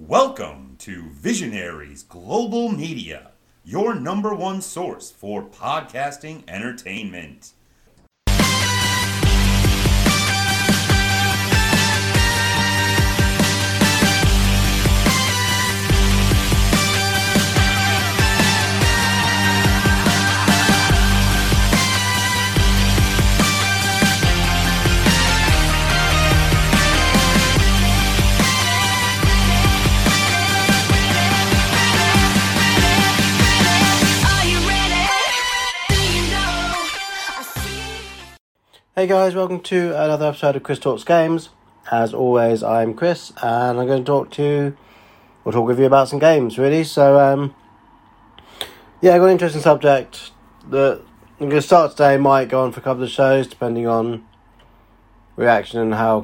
Welcome to Visionaries Global Media, your number one source for podcasting entertainment. Hey guys, welcome to another episode of Chris Talks Games. As always, I'm Chris, and I'm going to talk with you about some games, really. So, I've got an interesting subject that I'm going to start today. Might go on for a couple of shows, depending on reaction and how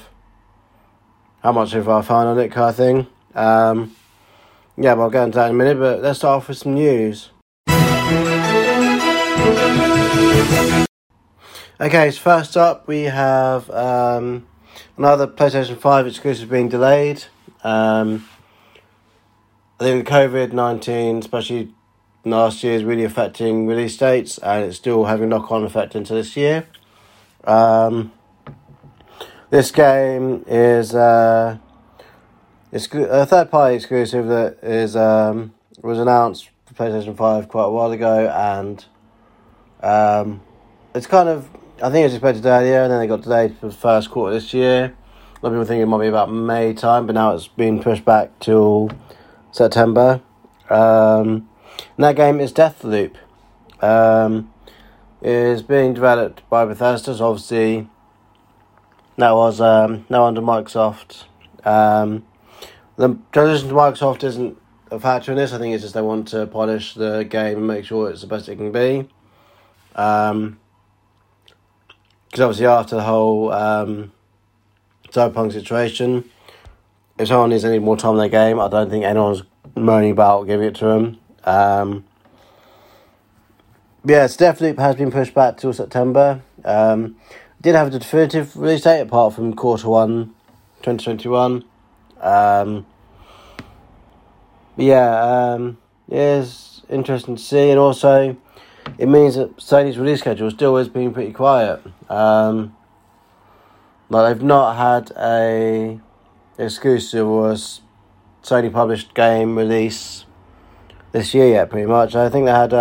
much of I find on it, kind of thing. But I'll get into that in a minute. But let's start off with some news. Okay, so first up we have another PlayStation 5 exclusive being delayed. I think COVID-19, especially last year, is really affecting release dates, and it's still having a knock-on effect into this year. This game is it's a third-party exclusive that is was announced for PlayStation 5 quite a while ago, and it's kind of, I think it was expected earlier, and then they got delayed for the first quarter this year. A lot of people think it might be about May time, but now it's been pushed back till September. And that game is Deathloop. It is being developed by Bethesda, so obviously that was now under Microsoft. The transition to Microsoft isn't a factor in this. I think it's just they want to polish the game and make sure it's the best it can be. Because obviously after the whole Cyberpunk situation, if someone needs any more time in their game, I don't think anyone's moaning about giving it to them. So Deathloop has been pushed back till September. Did have a definitive release date apart from quarter 1, 2021. It's interesting to see, and also it means that Sony's release schedule still has been pretty quiet. They've not had a exclusive or a Sony published game release this year yet, pretty much. I think they had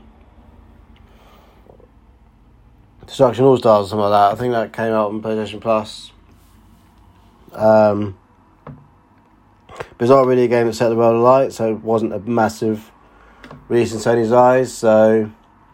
Destruction All Stars or something like that. I think that came out on PlayStation Plus. But it's not really a game that set the world alight, so it wasn't a massive release in Sony's eyes. So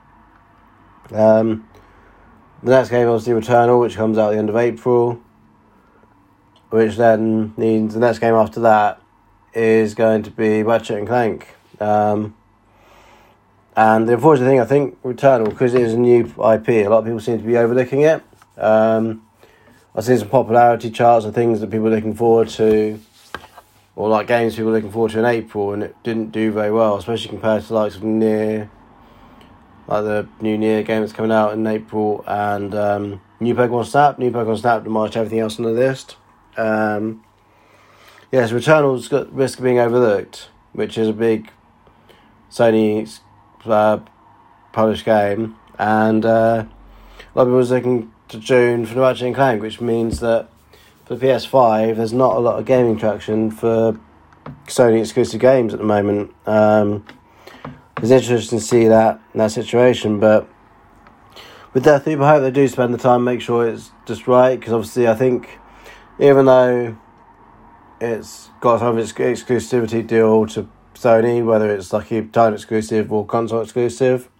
the next game, obviously, Returnal, which comes out at the end of April, which then means the next game after that is going to be Ratchet & Clank. And the unfortunate thing, I think, Returnal, because it is a new IP, a lot of people seem to be overlooking it. I've seen some popularity charts of things that people are looking forward to, or like games people are looking forward to in April, and it didn't do very well, especially compared to the likes of Nier, like the new Nier game that's coming out in April, and New Pokemon Snap. New Pokemon Snap demolished everything else on the list. So Returnal's got risk of being overlooked, which is a big Sony published game, and a lot of people was looking to June for Ratchet & Clank, which means that for the PS5 there's not a lot of gaming traction for Sony exclusive games at the moment. It's interesting to see that in that situation, but with Deathloop, I hope they do spend the time, make sure it's just right, because obviously I think even though it's got some of its exclusivity deal to Sony, whether it's like a time exclusive or console exclusive,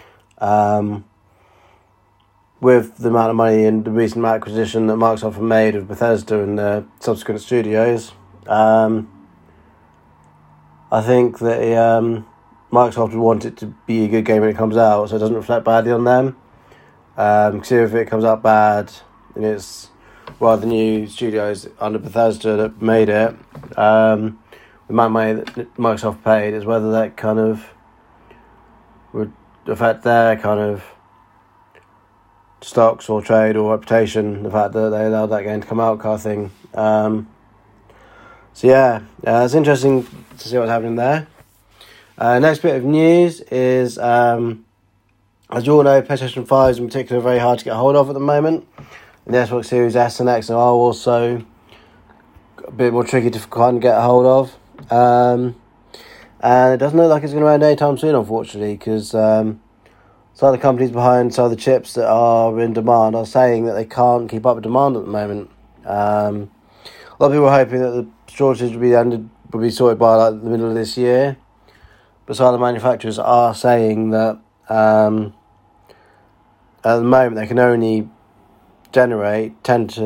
with the amount of money and the recent acquisition that Microsoft have made of Bethesda and their subsequent studios, I think that Microsoft would want it to be a good game when it comes out, so it doesn't reflect badly on them. Because if it comes out bad, and it's one of the new studios under Bethesda that made it, the amount of money that Microsoft paid is whether that kind of would affect their kind of stocks or trade or reputation, the fact that they allowed that game to come out, kind of thing. So yeah, it's interesting to see what's happening there. Next bit of news is, as you all know, PlayStation 5 in particular are very hard to get hold of at the moment. And the Xbox Series S and X are also a bit more tricky to kind of get a hold of. And it doesn't look like it's going to end anytime soon, unfortunately, because some of the companies behind some of the chips that are in demand are saying that they can't keep up with demand at the moment. A lot of people are hoping that the shortage will be sorted by like the middle of this year. But some of the manufacturers are saying that at the moment they can only generate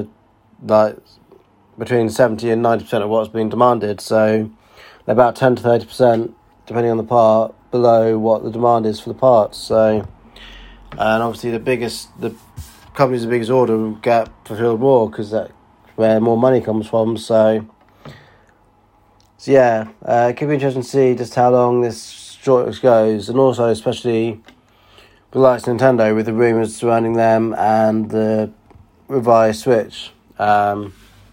between 70 and 90% of what's being demanded. So they're about 10 to 30%, depending on the part, below what the demand is for the parts. So, and obviously the companies with the biggest order will get fulfilled more because that's where more money comes from. So yeah, it could be interesting to see just how long this shortage goes, and also especially the likes of Nintendo with the rumours surrounding them and the revised Switch. The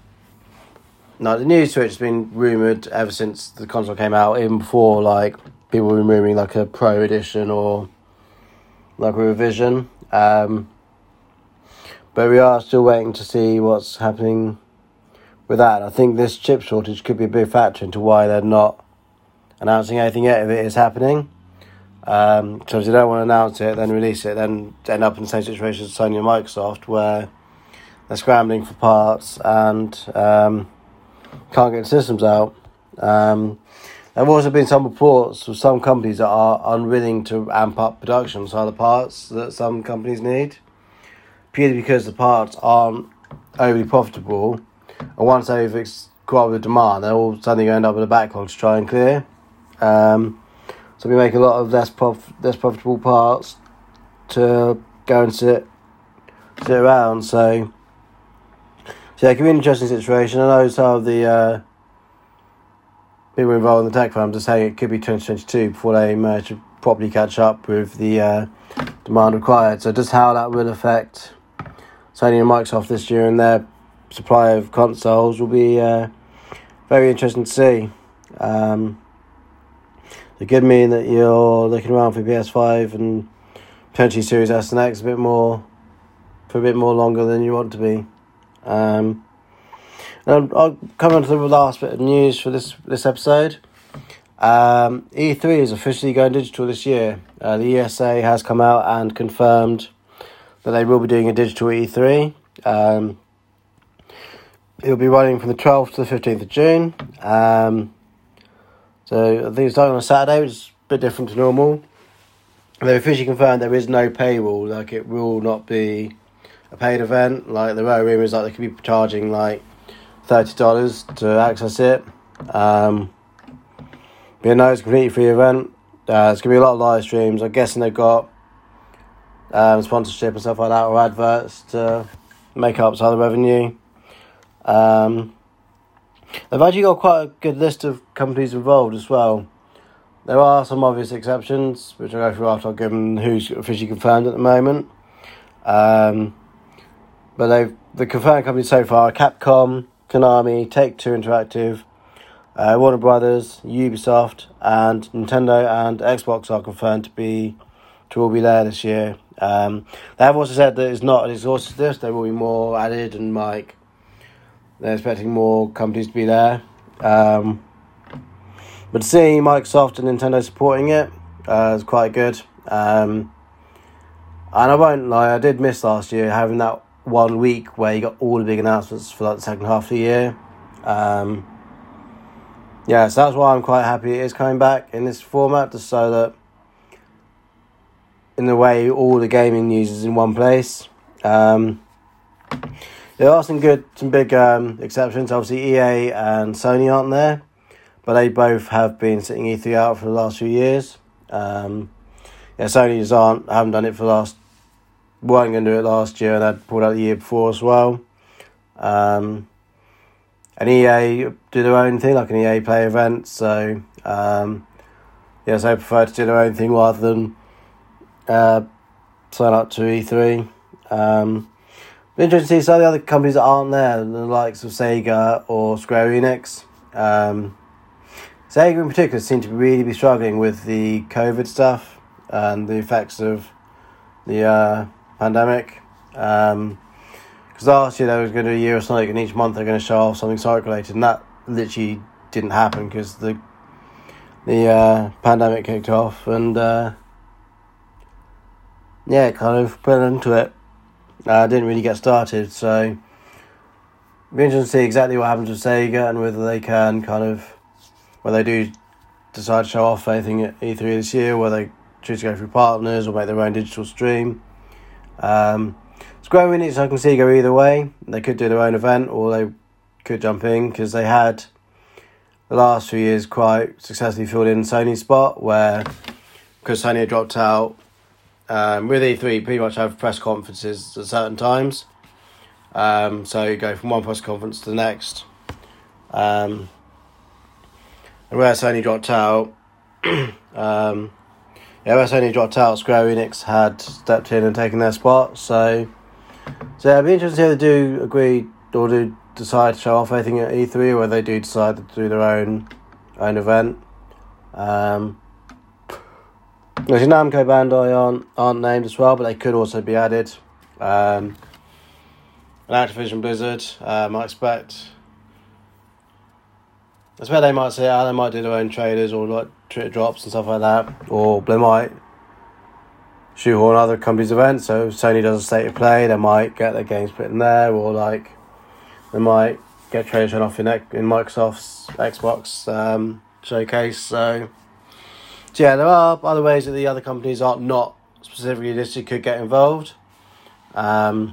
new Switch has been rumoured ever since the console came out, even before like people were rumouring like a Pro Edition or like a revision. But we are still waiting to see what's happening with that. I think this chip shortage could be a big factor into why they're not announcing anything yet if it is happening. So if they don't want to announce it, then release it, then end up in the same situation as Sony and Microsoft, where they're scrambling for parts and can't get the systems out. There have also been some reports of some companies that are unwilling to amp up production of some of the parts that some companies need, purely because the parts aren't overly profitable. And once they've caught up with demand, they're all suddenly going to end up with a backlog to try and clear. So we make a lot of less profitable parts to go and sit around. So yeah, it can be an interesting situation. I know some of the people involved in the tech firms are saying it could be 2022 before they manage to properly catch up with the demand required. So just how that will affect Sony and Microsoft this year and their supply of consoles will be very interesting to see. It could mean that you're looking around for PS5 and potentially Series S and X for a bit more longer than you want to be. And I'll come on to the last bit of news for this episode. E3 is officially going digital this year. The ESA has come out and confirmed that they will be doing a digital E3. It'll be running from the 12th to the 15th of June. So I think it's starting on a Saturday, which is a bit different to normal. They've officially confirmed there is no paywall, like it will not be a paid event. Like there are rumours like they could be charging like $30 to access it. But no, it's a completely free event. There's going to be a lot of live streams. I'm guessing they've got sponsorship and stuff like that, or adverts to make up some of the revenue. They've actually got quite a good list of companies involved as well. There are some obvious exceptions, which I'll go through after I've given who's officially confirmed at the moment. But the confirmed companies so far are Capcom, Konami, Take-Two Interactive, Warner Brothers, Ubisoft, and Nintendo and Xbox are confirmed to all be there this year. They have also said that it's not an exhaustive list. There will be more added, and like they're expecting more companies to be there. But seeing Microsoft and Nintendo supporting it is quite good. And I won't lie, I did miss last year having that 1 week where you got all the big announcements for like the second half of the year. So that's why I'm quite happy it is coming back in this format, just so that in a way all the gaming news is in one place. There are some big exceptions. Obviously EA and Sony aren't there, but they both have been sitting E3 out for the last few years. Sony haven't done it weren't going to do it last year, and they'd pulled out the year before as well. And EA do their own thing, like an EA Play event, so so they prefer to do their own thing rather than sign up to E3. Interesting to see some of the other companies that aren't there, the likes of Sega or Square Enix. Sega in particular seem to really be struggling with the COVID stuff and the effects of the pandemic. Because last year they was going to do a year of Sonic, and each month they're going to show off something Sonic related, and that literally didn't happen because the pandemic kicked off, and it kind of put into it. Didn't really get started, so it'll be interesting to see exactly what happens with Sega and whether they can whether they do decide to show off anything at E3 this year, whether they choose to go through partners or make their own digital stream. Square Enix, I can see go either way. They could do their own event, or they could jump in, because they had the last few years quite successfully filled in Sony's spot, where, because Sony had dropped out, with E3 pretty much have press conferences at certain times. So you go from one press conference to the next. And where Sony dropped out, Square Enix had stepped in and taken their spot. So it'd be interesting to see if they do agree or do decide to show off anything at E3, or whether they do decide to do their own event. Obviously Namco Bandai aren't named as well, but they could also be added. And Activision Blizzard, I expect they might say they might do their own trailers or like Twitter drops and stuff like that, or they might shoehorn other companies' events. So if Sony does a state of play, they might get their games put in there, or like they might get trailers shown off in Microsoft's Xbox showcase. So yeah, there are other ways that the other companies are not specifically listed could get involved. But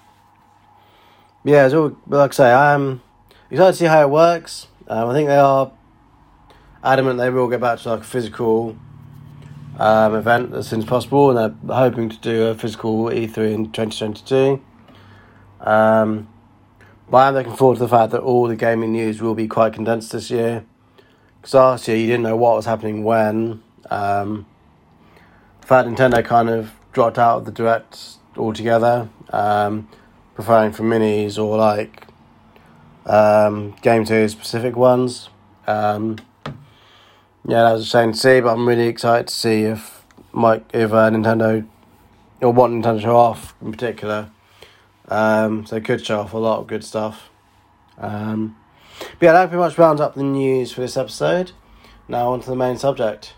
like I say, I'm excited to see how it works. I think they are adamant they will get back to like a physical event as soon as possible, and they're hoping to do a physical E3 in 2022. But I'm looking forward to the fact that all the gaming news will be quite condensed this year, because last year you didn't know what was happening when. The fact Nintendo kind of dropped out of the Direct altogether, preferring for minis or like Game 2 specific ones. That was a shame to see, but I'm really excited to see if Nintendo, or what Nintendo show off in particular. So they could show off a lot of good stuff. But that pretty much rounds up the news for this episode. Now on to the main subject.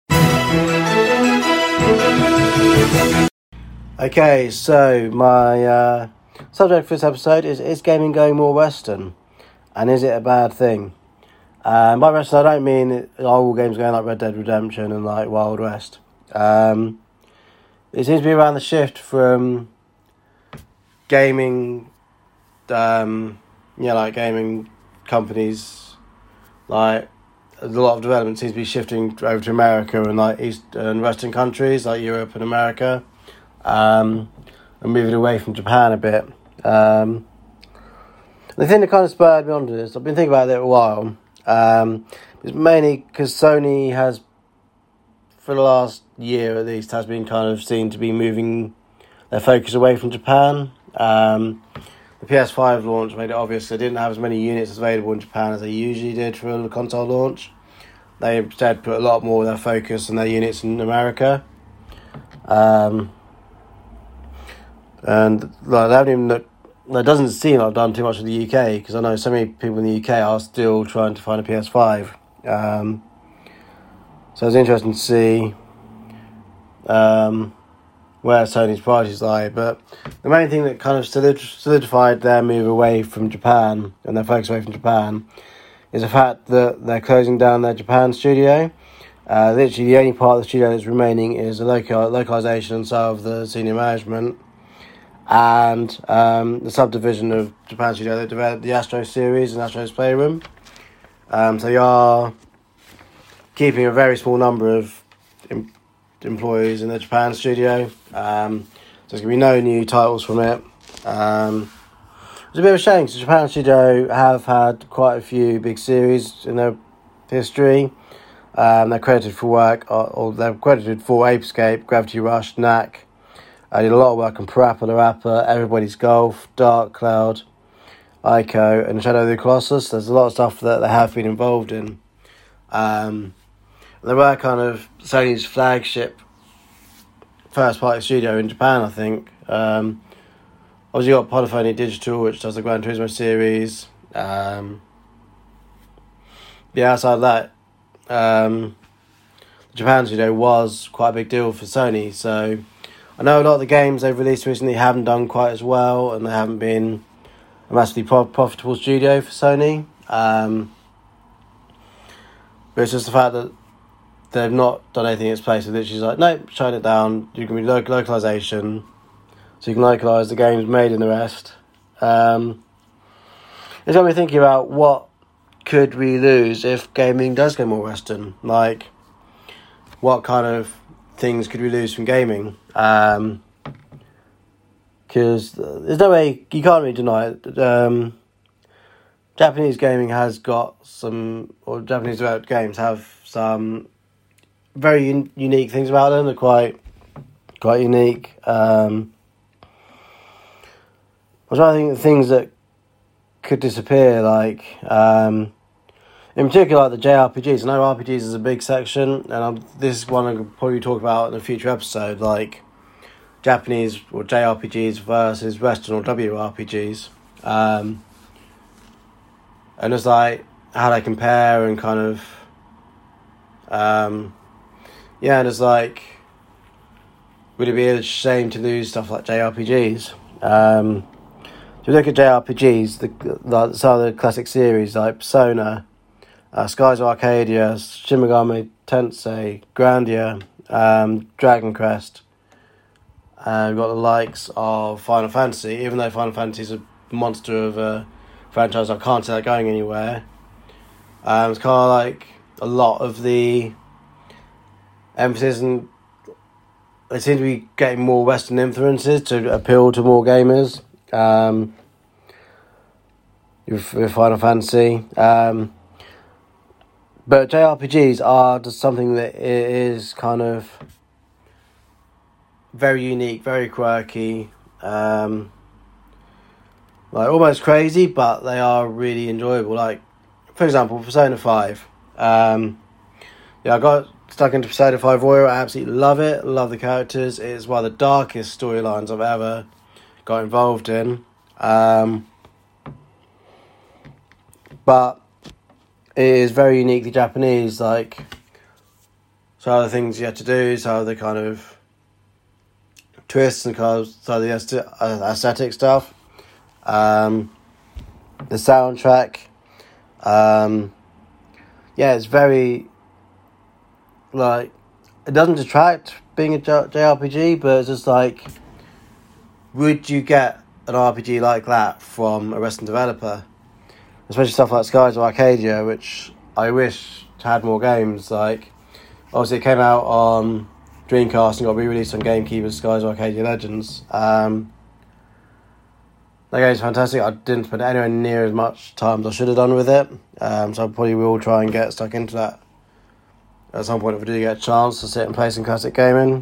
Okay, so my subject for this episode is gaming going more Western, and is it a bad thing? By Western, I don't mean all games going like Red Dead Redemption and like Wild West. It seems to be around the shift from gaming, like gaming companies, like a lot of development seems to be shifting over to America and like East and Western countries like Europe and America, and moving away from Japan a bit. The thing that kind of spurred me onto this, I've been thinking about it a while. It's mainly because Sony has, for the last year at least, has been kind of seen to be moving their focus away from Japan. The PS5 launch made it obvious they didn't have as many units available in Japan as they usually did for the console launch. They instead put a lot more of their focus and their units in America. And like, they haven't even that doesn't seem like I've done too much with the UK, because I know so many people in the UK are still trying to find a PS5. So it's interesting to see where Sony's priorities lie. But the main thing that kind of solidified their move away from Japan and their focus away from Japan is the fact that they're closing down their Japan studio. Literally the only part of the studio that's remaining is the localization and so of the senior management, and the subdivision of Japan Studio that developed the Astro series and Astro's Playroom. So you are keeping a very small number of employees in the Japan studio. So there's going to be no new titles from it. It's a bit of a shame, because Japan Studio have had quite a few big series in their history. They're credited for work, or they're credited for Ape Escape, Gravity Rush, Knack. I did a lot of work on Parappa the Rapper, Everybody's Golf, Dark Cloud, Ico, and Shadow of the Colossus. There's a lot of stuff that they have been involved in. They were kind of Sony's flagship first-party studio in Japan, I think. Obviously, you got Polyphony Digital, which does the Gran Turismo series. Outside of that, the Japan studio was quite a big deal for Sony. So I know a lot of the games they've released recently haven't done quite as well, and they haven't been a massively profitable studio for Sony. But it's just the fact that they've not done anything in its place. They're literally like, nope, shut it down. You can be localization, so you can localize the games made in the West. It's got me thinking about what could we lose if gaming does go more Western. Like, what kind of things could we lose from gaming? Because there's no way, you can't really deny it. Japanese gaming has got some, or Japanese developed games have some very unique things about them. They're quite unique. I think the things that could disappear, like in particular, like the JRPGs. I know RPGs is a big section, and this is one I could probably talk about in a future episode, like Japanese or JRPGs versus Western or WRPGs, and it's like how they compare and kind of, and it's like, would it be a shame to lose stuff like JRPGs? If you look at JRPGs, some of the classic series like Persona, Skies of Arcadia, Shin Megami Tensei, Grandia, Dragon Quest. We've got the likes of Final Fantasy, even though Final Fantasy is a monster of a franchise, I can't see that going anywhere. It's kind of like a lot of the emphasis, and they seem to be getting more Western influences to appeal to more gamers. With Final Fantasy. But JRPGs are just something that is kind of very unique, very quirky, like almost crazy, but they are really enjoyable. Like, for example, Persona 5. I got stuck into Persona 5 Royal. I absolutely love it. Love the characters. It's one of the darkest storylines I've ever got involved in. But it is very uniquely Japanese, like, some of the things you have to do, some of the kind of twists and kind of some of the aesthetic stuff. The soundtrack. It's very, like, it doesn't detract being a JRPG, but it's just like, would you get an RPG like that from a Western developer? Especially stuff like Skies of Arcadia, which I wish had more games. Like, obviously it came out on Dreamcast and got re-released on GameCube as Skies of Arcadia Legends. That game's fantastic. I didn't spend anywhere near as much time as I should have done with it. So I probably will try and get stuck into that at some point if I do get a chance to sit and play some classic gaming.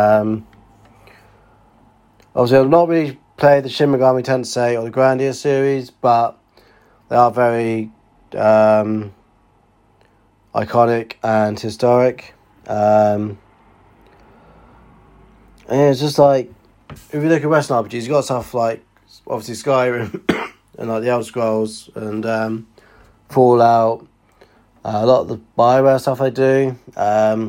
Obviously I've not really played the Shin Megami Tensei or the Grandia series, but they are very iconic and historic. And it's just like, if you look at Western RPGs, you've got stuff like, obviously, Skyrim and like the Elder Scrolls and Fallout. A lot of the Bioware stuff they do. But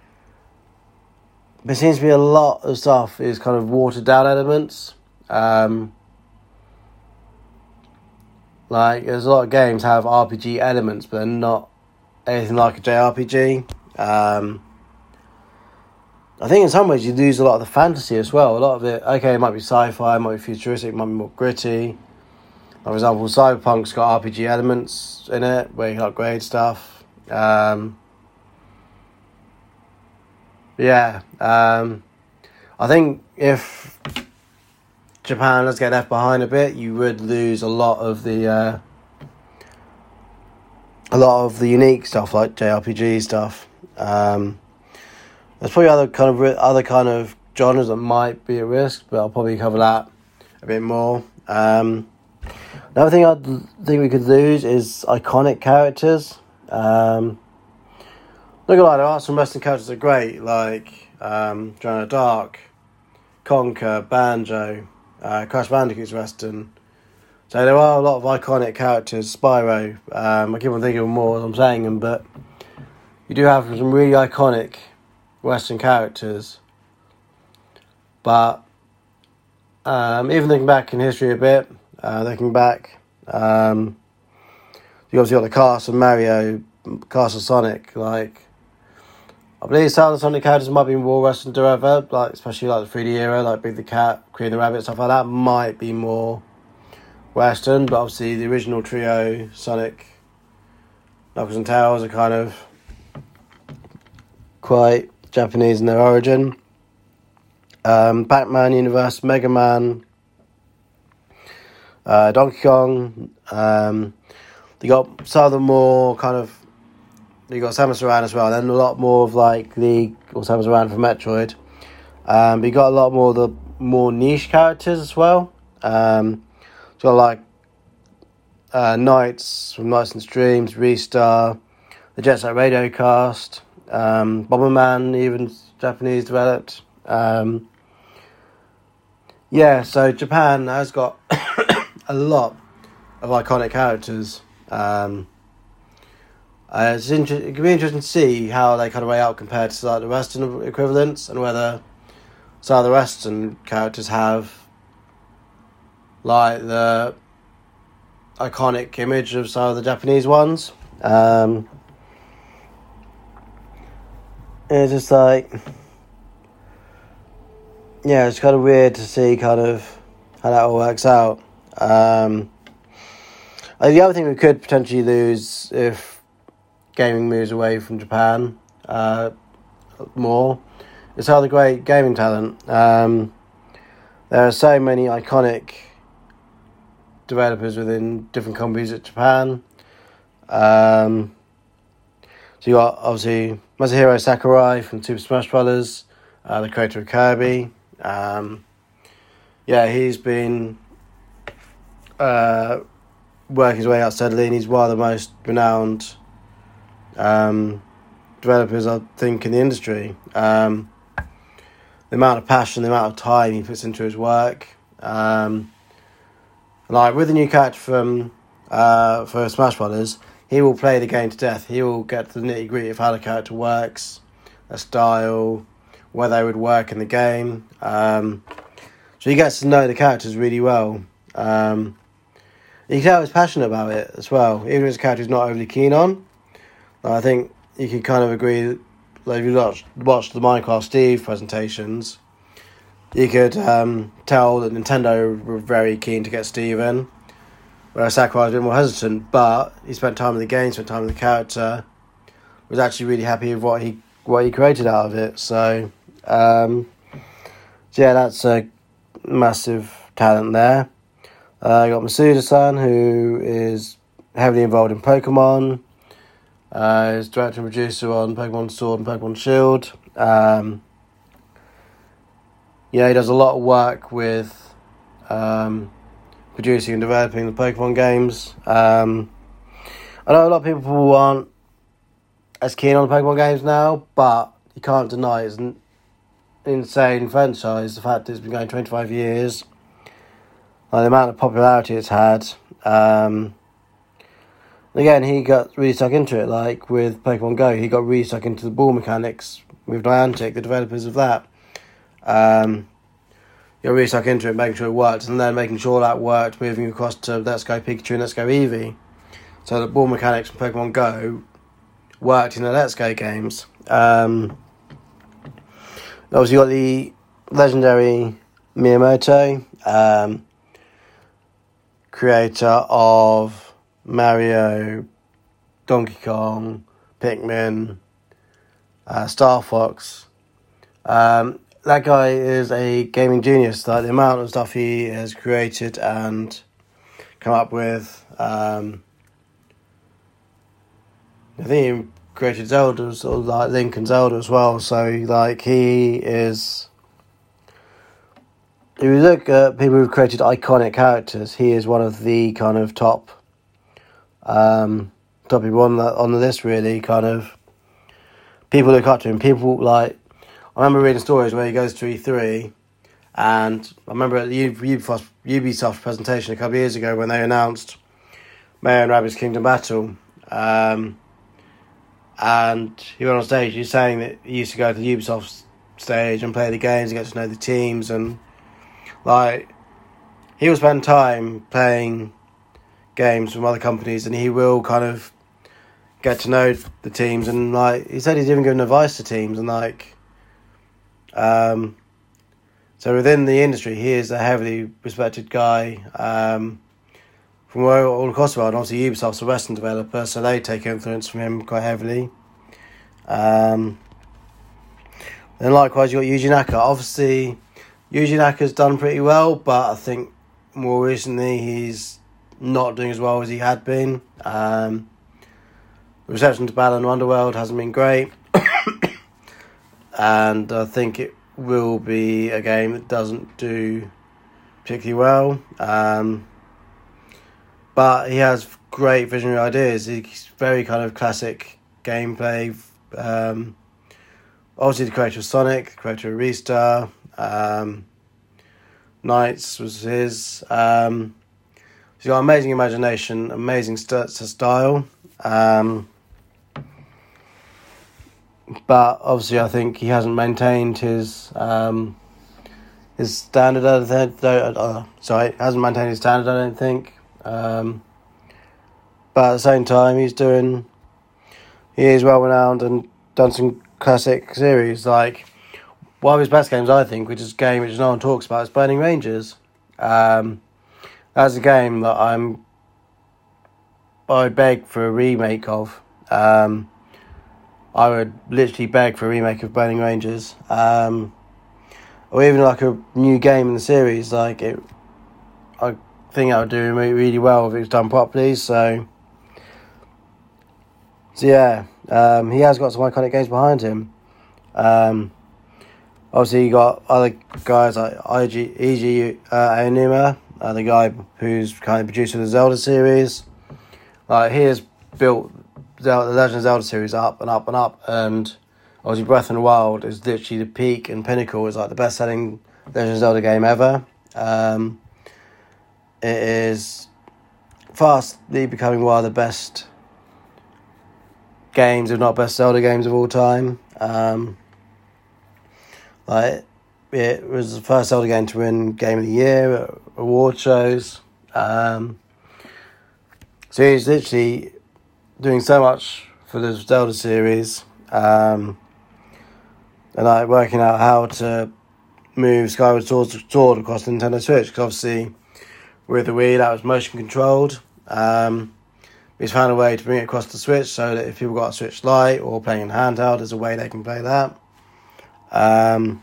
it seems to be a lot of stuff is kind of watered down elements. Like, there's a lot of games have RPG elements, but they're not anything like a JRPG. I think in some ways you lose a lot of the fantasy as well. A lot of it, okay, it might be sci-fi, it might be futuristic, it might be more gritty. Like, for example, Cyberpunk's got RPG elements in it, where you can upgrade stuff. I think if Japan does get left behind a bit, you would lose a lot of the unique stuff, like JRPG stuff. There's probably other kind of genres that might be at risk, but I'll probably cover that a bit more. Now Another thing I think we could lose is iconic characters. Look at there are some wrestling characters that are great, like Joanna Dark, Conker, Banjo, Crash Bandicoot's Western. So there are a lot of iconic characters. Spyro, I keep on thinking of more as I'm saying them, but you do have some really iconic Western characters. But even looking back in history a bit, you obviously got the cast of Mario, cast of Sonic, like I believe some of the Sonic characters might be more Western derived, like especially like the 3D era, like Big the Cat, Queen the Rabbit, stuff like that might be more Western, but obviously the original trio, Sonic, Knuckles and Tails, are kind of quite Japanese in their origin. Pac-Man universe, Mega Man, Donkey Kong, they got some of the more kind of, you got Samus Aran as well, and then a lot more of like Samus Aran from Metroid. But you got a lot more of the more niche characters as well. So like Knights from Knights and Streams, Restar, the Jet Set Radio cast, Bomberman, even Japanese developed. So Japan has got a lot of iconic characters. It can be interesting to see how they kind of weigh out compared to like the Western equivalents, and whether some of the Western characters have like the iconic image of some of the Japanese ones. It's just like, it's kind of weird to see kind of how that all works out. The other thing we could potentially lose if gaming moves away from Japan more is how the great gaming talent. There are so many iconic developers within different companies at Japan. So you got obviously Masahiro Sakurai from Super Smash Bros., the creator of Kirby. He's been working his way out steadily, and he's one of the most renowned developers, I think, in the industry. The amount of passion, the amount of time he puts into his work. Like with the new character from for Smash Brothers, he will play the game to death. He will get to the nitty gritty of how the character works, their style, where they would work in the game. So he gets to know the characters really well. You can tell he's passionate about it as well, even if it's a character he's not overly keen on. I think you can kind of agree, like if you watch the Minecraft Steve presentations, you could tell that Nintendo were very keen to get Steve in, whereas Sakurai was a bit more hesitant, but he spent time in the game, spent time with the character, was actually really happy with what he created out of it. So that's a massive talent there. You got Masuda-san, who is heavily involved in Pokemon. He's director and producer on Pokemon Sword and Pokemon Shield. He does a lot of work with producing and developing the Pokemon games. I know a lot of people aren't as keen on the Pokemon games now, but you can't deny it's an insane franchise. The fact that it's been going 25 years, and the amount of popularity it's had. Again, he got really stuck into it, like with Pokemon Go. He got really stuck into the ball mechanics with Niantic, the developers of that. He got really stuck into it, making sure it worked, and then making sure that worked, moving across to Let's Go Pikachu and Let's Go Eevee. So the ball mechanics from Pokemon Go worked in the Let's Go games. Obviously, you got the legendary Miyamoto, creator of Mario, Donkey Kong, Pikmin, Star Fox. That guy is a gaming genius. Like the amount of stuff he has created and come up with. I think he created Zelda, sort of like Link and Zelda as well. So like he is if you look at people who've created iconic characters, he is one of the kind of top people on the list, really. Kind of people look up to him. People like, I remember reading stories where he goes to E3, and I remember at the Ubisoft presentation a couple of years ago when they announced Mario and Rabbids Kingdom Battle, and he went on stage. He was saying that he used to go to the Ubisoft stage and play the games and get to know the teams, and like he will spend time playing games from other companies, and he will kind of get to know the teams, and like he said he's even given advice to teams, and like so within the industry he is a heavily respected guy from all across the world. Obviously Ubisoft's a Western developer, so they take influence from him quite heavily. Then likewise you got Yuji Naka. Obviously Yuji Naka's done pretty well, but I think more recently he's not doing as well as he had been. The reception to Balan Wonderworld hasn't been great. And I think it will be a game that doesn't do particularly well. But he has great visionary ideas. He's very kind of classic gameplay. Obviously the creator of Sonic, the creator of Ristar, Knights was his. He's got amazing imagination, amazing style. But obviously I think he hasn't maintained his standard. Hasn't maintained his standard, I don't think. But at the same time, he is well renowned and done some classic series. Like one of his best games, I think, which is a game which no one talks about, is Burning Rangers. That's a game that I would beg for a remake of. I would literally beg for a remake of Burning Rangers, or even like a new game in the series. Like it, I think that would do really well if it was done properly. So yeah, he has got some iconic games behind him. Obviously, you got other guys like Eiji Aonuma, the guy who's kind of producer of the Zelda series. Like he has built the Legend of Zelda series up and up and up, and obviously Breath of the Wild is literally the peak and pinnacle. It's like the best-selling Legend of Zelda game ever. It is fastly becoming one of the best games, if not best Zelda games of all time. Like it was the first Zelda game to win Game of the Year at award shows. So he's literally doing so much for the Zelda series, and like working out how to move Skyward Sword across the Nintendo Switch, because obviously with the Wii that was motion controlled. He's found a way to bring it across the Switch so that if people got a Switch Lite or playing in handheld, there's a way they can play that. And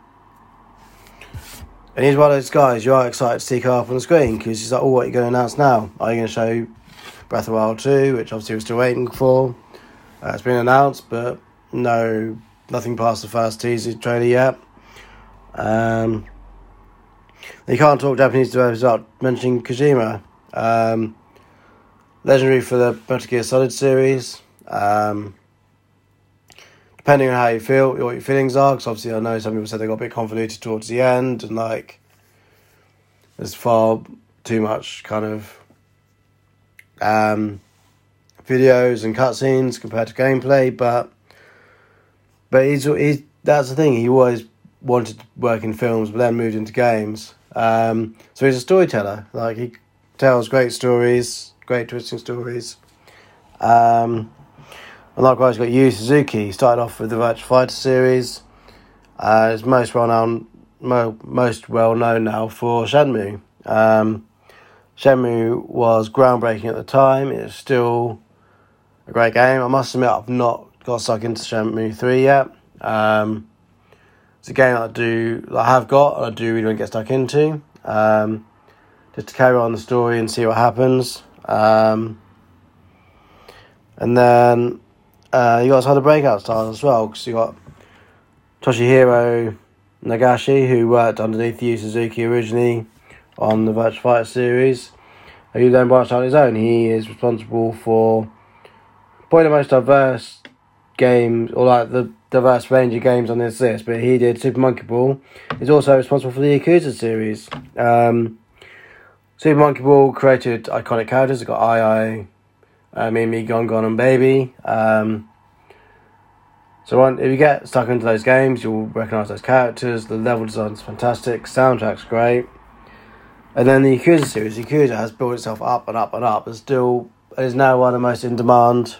he's one of those guys you are excited to see come up on the screen, because he's like, oh, what are you going to announce now? Are you going to show Breath of the Wild 2, which obviously we're still waiting for? It's been announced, but nothing past the first teaser trailer yet. You can't talk Japanese developers without mentioning Kojima. Legendary for the Metal Gear Solid series. Depending on how you feel, what your feelings are, because obviously I know some people said they got a bit convoluted towards the end, and like there's far too much kind of videos and cutscenes compared to gameplay, but he's that's the thing, he always wanted to work in films but then moved into games. So he's a storyteller. Like he tells great stories, great twisting stories. And likewise, you've got Yu Suzuki. He started off with the Virtua Fighter series. He's most well known now for Shenmue. Shenmue was groundbreaking at the time. It's still a great game. I must admit, I've not got stuck into Shenmue 3 yet. It's a game that I have got and I do really want to get stuck into. Just to carry on the story and see what happens. And then you got some other breakout stars as well, because you got Toshihiro Nagashi, who worked underneath Yu Suzuki originally on the Virtua Fighter series, who then branched out on his own. He is responsible for probably the most diverse games, or like the diverse range of games on this list, but he did Super Monkey Ball. He's also responsible for the Yakuza series. Super Monkey Ball created iconic characters. It's got Ai, Mimi, Gon Gon, and Baby. So if you get stuck into those games, you'll recognise those characters. The level design's fantastic. Soundtrack's great. And then the Yakuza series. Yakuza has built itself up and up and up. It is now one of the most in-demand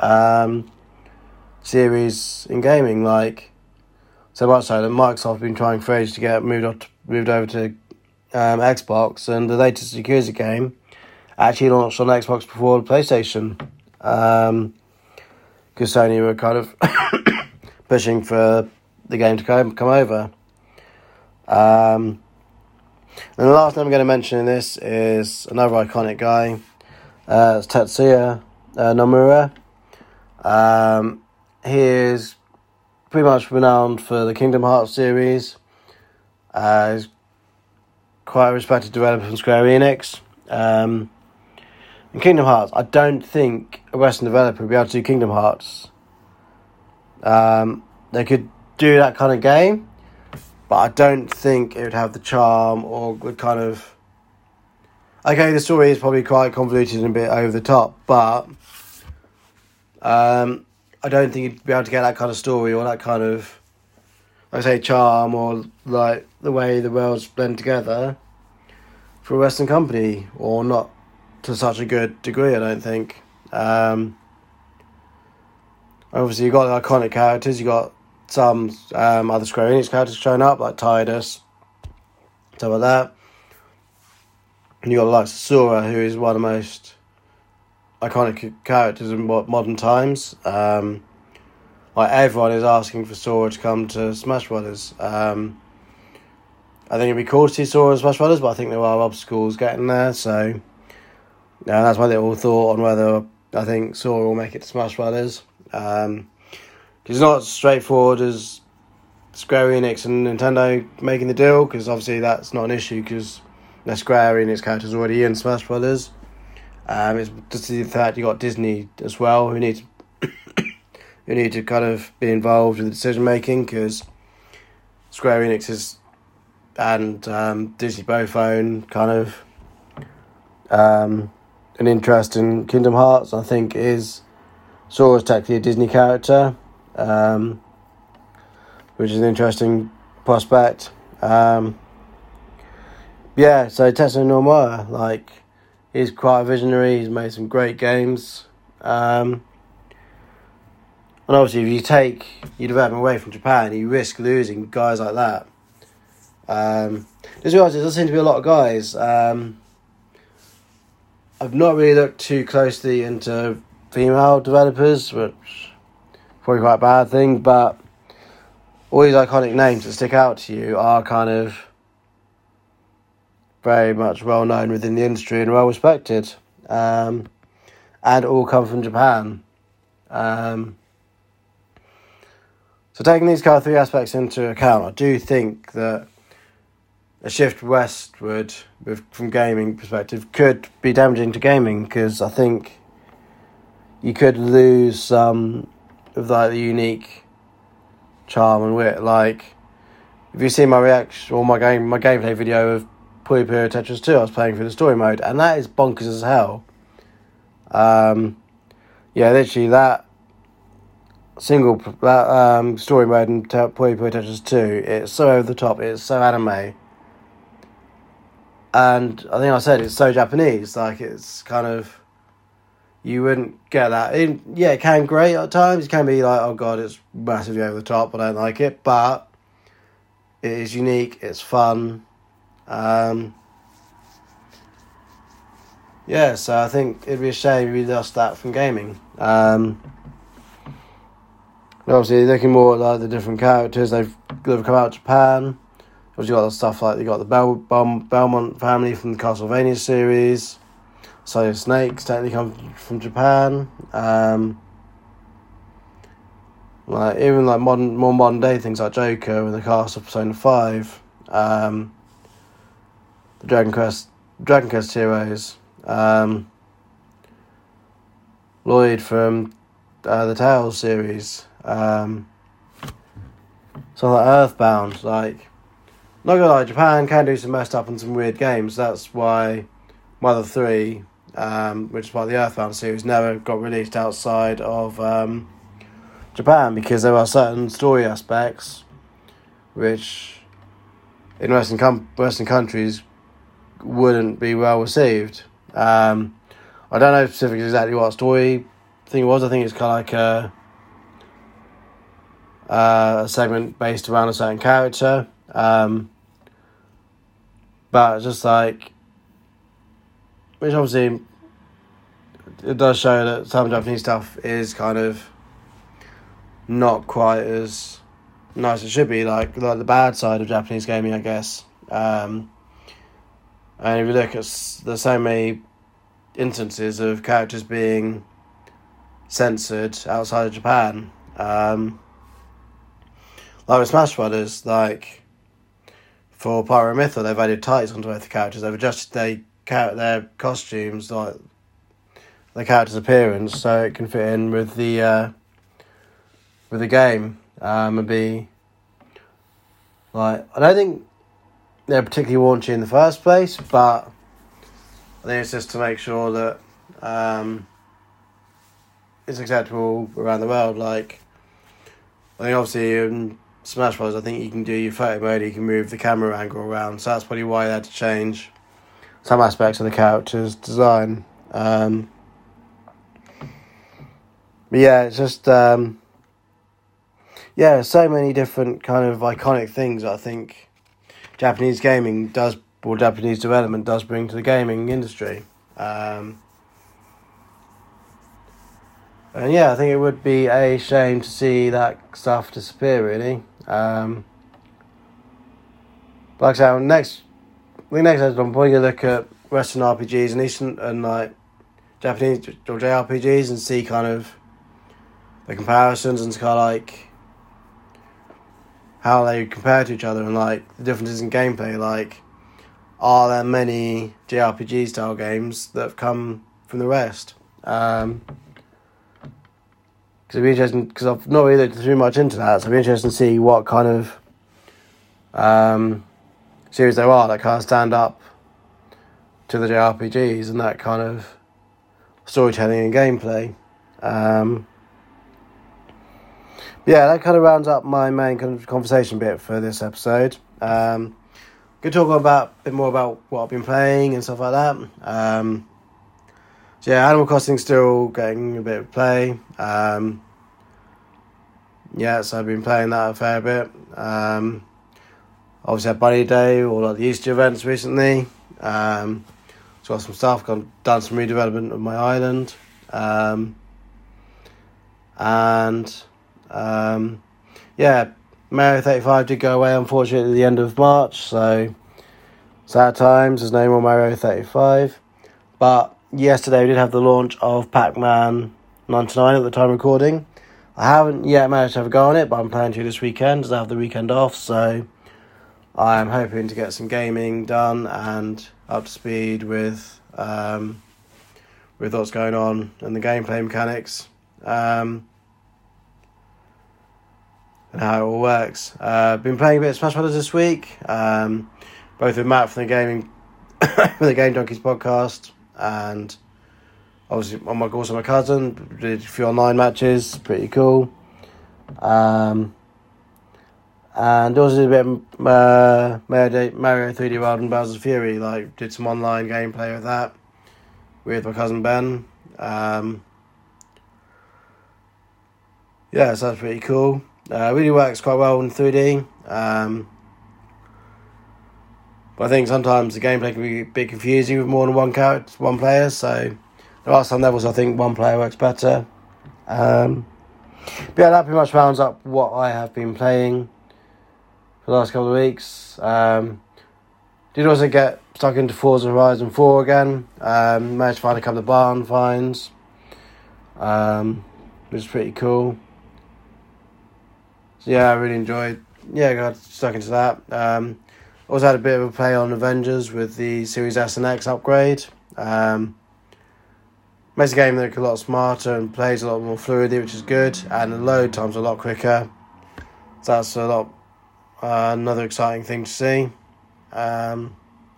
series in gaming. Like, so much so that Microsoft have been trying for ages to get moved over to Xbox, and the latest Yakuza game actually launched on Xbox before the PlayStation, because Sony were kind of pushing for the game to come over. And the last name I'm going to mention in this is another iconic guy. It's Tetsuya Nomura. He is pretty much renowned for the Kingdom Hearts series. He's quite a respected developer from Square Enix. In Kingdom Hearts, I don't think a Western developer would be able to do Kingdom Hearts. They could do that kind of game, but I don't think it would have the charm or would kind of... Okay, the story is probably quite convoluted and a bit over the top, but I don't think you'd be able to get that kind of story or that kind of, like I say, charm, or like the way the worlds blend together for a Western company, or not to such a good degree, I don't think. Obviously, you've got the iconic characters. You've got some other Square Enix characters showing up, like Tidus, stuff like that. And you've got the likes of Sora, who is one of the most iconic characters in modern times. Like, everyone is asking for Sora to come to Smash Brothers. I think it'd be cool to see Sora in Smash Brothers, but I think there are obstacles getting there, so that's my little thought on whether I think Sora will make it to Smash Brothers. It's not as straightforward as Square Enix and Nintendo making the deal, because obviously that's not an issue, because the Square Enix character's already in Smash Brothers. It's just the fact you got Disney as well, who need to kind of be involved in the decision making, because Square Enix and Disney both own kind of an interest in Kingdom Hearts. I think Sora's technically a Disney character, which is an interesting prospect. So Tetsuya Nomura, like, he's quite a visionary. He's made some great games. And obviously, if you take your development away from Japan, you risk losing guys like that. Just realised there does seem to be a lot of guys. I've not really looked too closely into female developers, which is probably quite a bad thing, but all these iconic names that stick out to you are kind of very much well known within the industry and well respected, and all come from Japan. So taking these kind of three aspects into account, I do think that a shift westward from gaming perspective could be damaging to gaming, because I think you could lose some of like the unique charm and wit. Like, if you see my reaction or my gameplay video of Puyo Puyo Tetris 2, I was playing through the story mode, and that is bonkers as hell. Literally that story mode in Puyo Puyo Tetris 2, it's so over the top, it's so anime. And I think I said it's so Japanese, like, it's kind of, you wouldn't get that. It can great at times. It can be like, oh god, it's massively over the top, I don't like it, but it is unique, it's fun. So I think it'd be a shame if we lost that from gaming. Obviously, looking more at like the different characters they've come out of Japan. Obviously, got the stuff like you got the Belmont family from the Castlevania series. Solid Snakes technically come from Japan. Like even like more modern day things like Joker and the cast of Persona 5, the Dragon Quest heroes, Lloyd from the Tales series, so like Earthbound. Like, not gonna lie, Japan can do some messed up and some weird games. That's why Mother 3, which is part of the Earthbound series, never got released outside of Japan, because there are certain story aspects which in Western countries wouldn't be well received. I don't know specifically exactly what story thing it was. I think it's kind of like a segment based around a certain character, but just like, which obviously it does show that some Japanese stuff is kind of not quite as nice as it should be, like the bad side of Japanese gaming, I guess. And if you look at there's so many instances of characters being censored outside of Japan, like with Smash Brothers, like for Pyro Mytho, they've added tights onto both the characters. They've adjusted their costumes, like the character's appearance, so it can fit in with the game, and be like, I don't think they're particularly raunchy in the first place, but I think it's just to make sure that it's acceptable around the world. Like, I think obviously in Smash Bros, I think you can do your photo mode, you can move the camera angle around, so that's probably why they had to change some aspects of the character's design. But yeah, it's just so many different kind of iconic things I think Japanese gaming does, or Japanese development does, bring to the gaming industry. And yeah, I think it would be a shame to see that stuff disappear, really. Like I said, next episode I'm probably going to look at Western RPGs and Eastern and like Japanese or JRPGs and see kind of the comparisons and kind of like how they compare to each other and like the differences in gameplay. Like, are there many JRPG style games that have come from the West? Because it'd be interesting, because I've not really looked too much into that, so it'd be interesting to see what kind of series there are that kind of stand up to the JRPGs and that kind of storytelling and gameplay. Yeah, that kind of rounds up my main kind of conversation bit for this episode. Going to talk a bit more about what I've been playing and stuff like that. So yeah, Animal Crossing still getting a bit of play. Yeah, so I've been playing that a fair bit. Obviously had Bunny Day, or like the Easter events recently. So got some stuff, done some redevelopment of my island. Yeah, Mario 35 did go away unfortunately at the end of March, so sad times, there's no more Mario 35. But yesterday we did have the launch of Pac-Man 99 at the time of recording. I haven't yet managed to have a go on it, but I'm planning to this weekend, as I have the weekend off, so I'm hoping to get some gaming done and up to speed with what's going on and the gameplay mechanics. And how it all works. Been playing a bit of Smash Brothers this week, both with Matt from the Game Donkeys podcast, and obviously also my cousin. Did a few online matches, pretty cool. And also did a bit of Mario 3D World and Bowser's Fury. Like, did some online gameplay with that with my cousin Ben. Yeah, so that's pretty cool. Really works quite well in 3D. But I think sometimes the gameplay can be a bit confusing with more than one player, so there are some levels I think one player works better. But yeah, that pretty much rounds up what I have been playing for the last couple of weeks. Did also get stuck into Forza Horizon 4 again. Managed to find a couple of barn finds, which is pretty cool. I really enjoyed. Yeah, got stuck into that. Also had a bit of a play on Avengers with the Series S and X upgrade. Makes the game look a lot smarter and plays a lot more fluidly, which is good, and the load time's a lot quicker. So that's a lot another exciting thing to see. That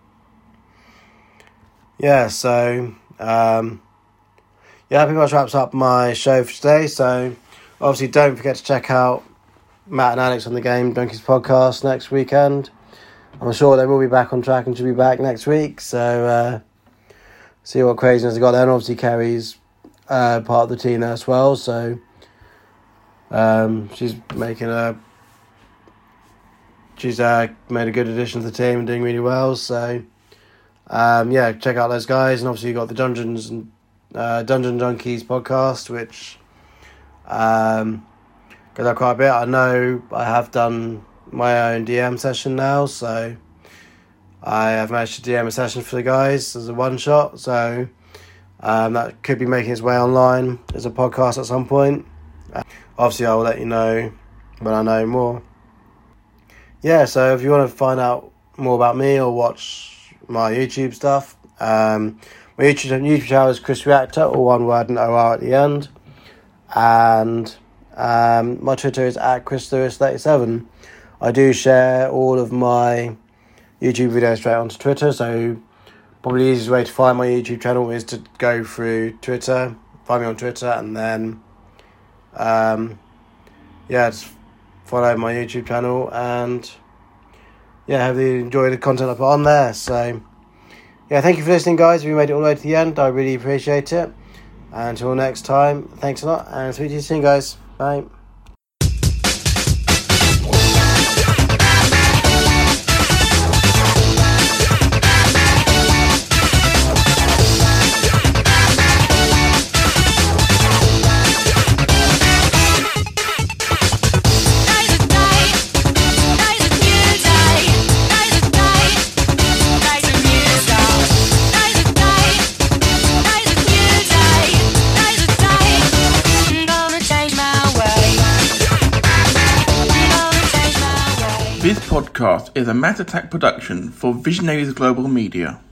pretty much wraps up my show for today. So obviously don't forget to check out Matt and Alex on the Game Donkeys podcast next weekend. I'm sure they will be back on track and should be back next week. So see what craziness they got there. And obviously Kerry's part of the team there as well. So she's made a good addition to the team and doing really well. So check out those guys. And obviously you got the Dungeon Junkies podcast, which goes out quite a bit. I know I have done my own DM session now, so I have managed to DM a session for the guys as a one shot. So that could be making its way online as a podcast at some point. Obviously, I will let you know when I know more. Yeah, so if you want to find out more about me or watch my YouTube stuff, my YouTube channel is Chris Reactor, all one word and OR at the end. And my Twitter is @ChrisLewis37. I do share all of my YouTube videos straight onto Twitter, so probably the easiest way to find my YouTube channel is to go through Twitter, find me on Twitter, and then just follow my YouTube channel, and hopefully you enjoy the content I put on there. So thank you for listening, guys. If you made it all the way to the end, I really appreciate it. Until next time, thanks a lot, and speak to you soon, guys. Bye. This podcast is a Matt Attack production for Visionaries Global Media.